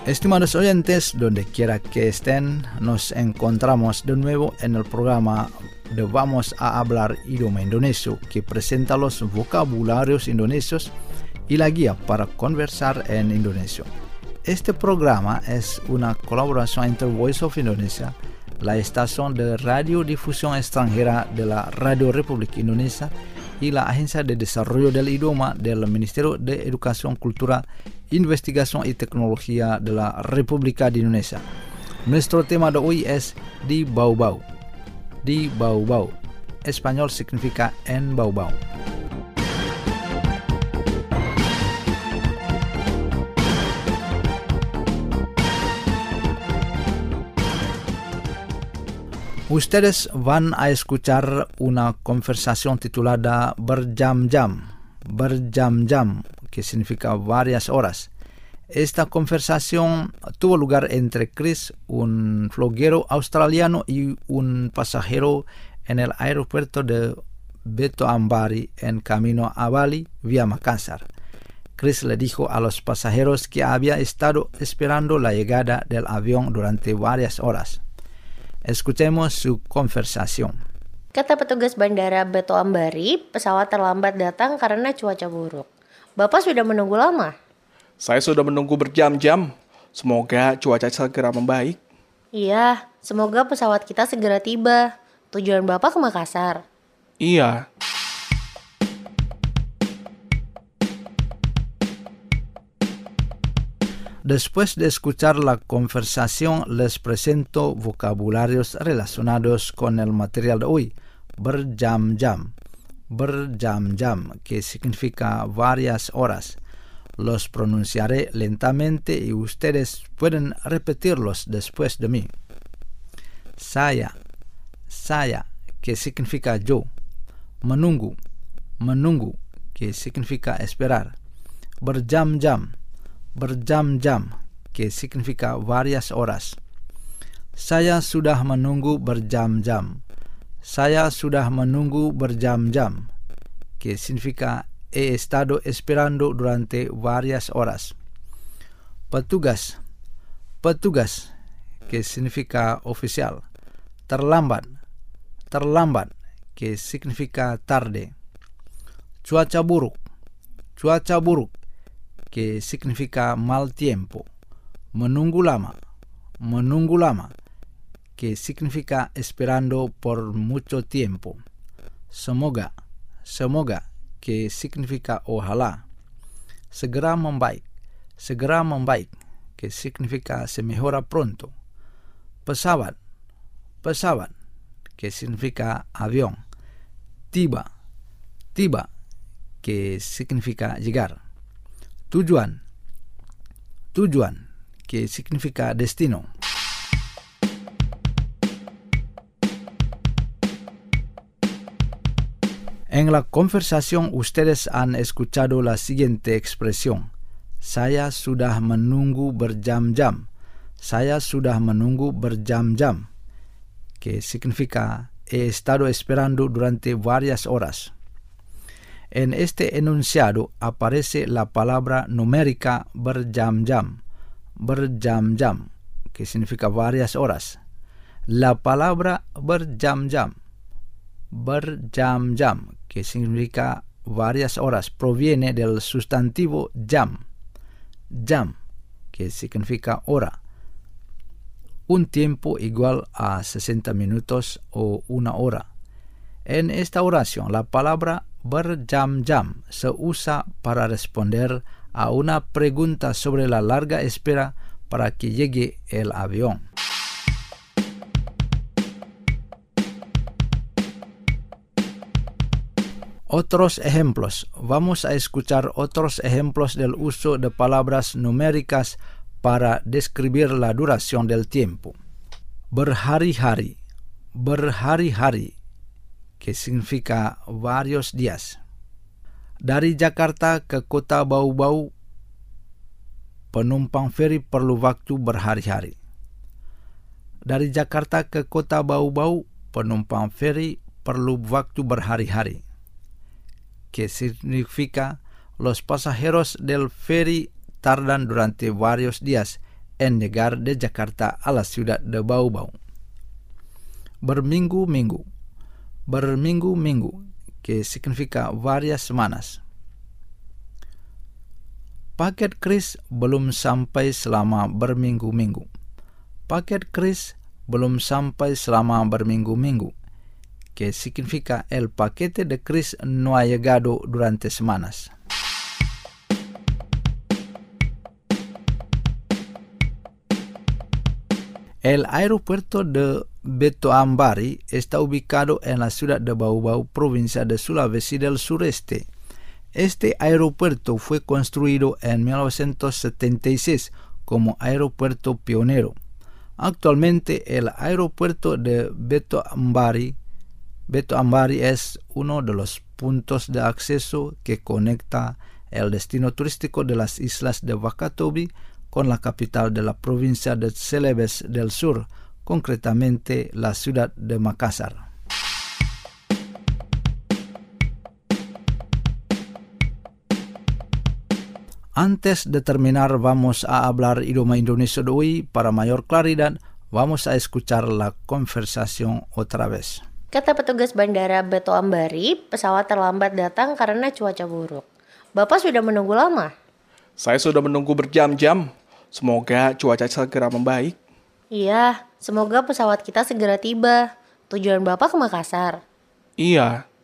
Estimados oyentes, donde quiera que estén, nos encontramos de nuevo en el programa de Vamos a Hablar Idioma Indonesio, que presenta los vocabularios indonesios y la guía para conversar en indonesio. Este programa es una colaboración entre Voice of Indonesia, la estación de radiodifusión extranjera de la Radio Republik Indonesia, y la Agencia de Desarrollo del Idioma del Ministerio de Educación, Cultura, Investigación y Tecnología de la República de Indonesia. Nuestro tema de hoy es Di Bau-Bau. Di Bau-Bau. Español significa en Bau-Bau. Ustedes van a escuchar una conversación titulada Berjam-jam, que significa varias horas. Esta conversación tuvo lugar entre Chris, un bloguero australiano, y un pasajero en el aeropuerto de Beto Ambari en camino a Bali vía Makassar. Chris le dijo a los pasajeros que había estado esperando la llegada del avión durante varias horas. Escuchemos su conversación. Kata petugas bandara Beto Ambari, pesawat terlambat datang karena cuaca buruk. Bapak sudah menunggu lama? Saya sudah menunggu berjam-jam. Semoga cuaca segera membaik. Iya, semoga pesawat kita segera tiba. Tujuan Bapak ke Makassar? Iya. Después de escuchar la conversación, les presento vocabularios relacionados con el material de hoy. Berjam-jam. Berjam-jam, que significa varias horas. Los pronunciaré lentamente y ustedes pueden repetirlos después de mí. Saya, que significa yo. Menunggu, que significa esperar. Berjam-jam, que significa varias horas. Saya sudah menunggu berjam-jam. Saya sudah menunggu berjam-jam, que significa he estado esperando durante varias horas. Petugas, que significa oficial. Terlambat, que significa tarde. Cuaca buruk, que significa mal tiempo. Menunggu lama, que significa esperando por mucho tiempo. Semoga, que significa ojalá. Segera membaik, que significa se mejora pronto. Pesawat, que significa avión. Tiba, que significa llegar. Tujuan, que significa destino. En la conversación ustedes han escuchado la siguiente expresión. Saya sudah menunggu berjam-jam. Saya sudah menunggu berjam-jam, que significa he estado esperando durante varias horas. En este enunciado aparece la palabra numérica berjam-jam, que significa varias horas. La palabra berjam-jam, que significa varias horas, proviene del sustantivo jam, que significa hora. Un tiempo igual a 60 minutos o una hora. En esta oración, la palabra berjam-jam se usa para responder a una pregunta sobre la larga espera para que llegue el avión. Otros ejemplos. Vamos a escuchar otros ejemplos del uso de palabras numéricas para describir la duración del tiempo. Berhari-hari, que significa varios días. Dari Jakarta ke Kota Bau-Bau, penumpang feri perlu waktu berhari-hari. Dari Jakarta ke Kota Bau-Bau, penumpang feri perlu waktu berhari-hari, que significa los pasajeros del ferry tardan durante varios días en llegar de Jakarta a la ciudad de Bau-Bau. Berminggu-minggu, que significa varias semanas. Paket Kris belum sampai selama berminggu-minggu. Paket Kris belum sampai selama berminggu-minggu, que significa el paquete de Kris no ha llegado durante semanas. El aeropuerto de Betoambari está ubicado en la ciudad de Bau-Bau, provincia de Sulawesi del Sureste. Este aeropuerto fue construido en 1976 como aeropuerto pionero. Actualmente el aeropuerto de Betoambari es uno de los puntos de acceso que conecta el destino turístico de las islas de Wakatobi con la capital de la provincia de Celebes del Sur, concretamente la ciudad de Makassar. Antes de terminar, vamos a hablar idioma Indonesia de hoy. Para mayor claridad, vamos a escuchar la conversación otra vez. Kata petugas bandara Betoambari, pesawat terlambat datang karena cuaca buruk. Bapak sudah menunggu lama? Saya sudah menunggu berjam-jam. Semoga cuaca segera membaik. Iya, semoga pesawat kita segera tiba. Tujuan Bapak ke Makassar. Iya,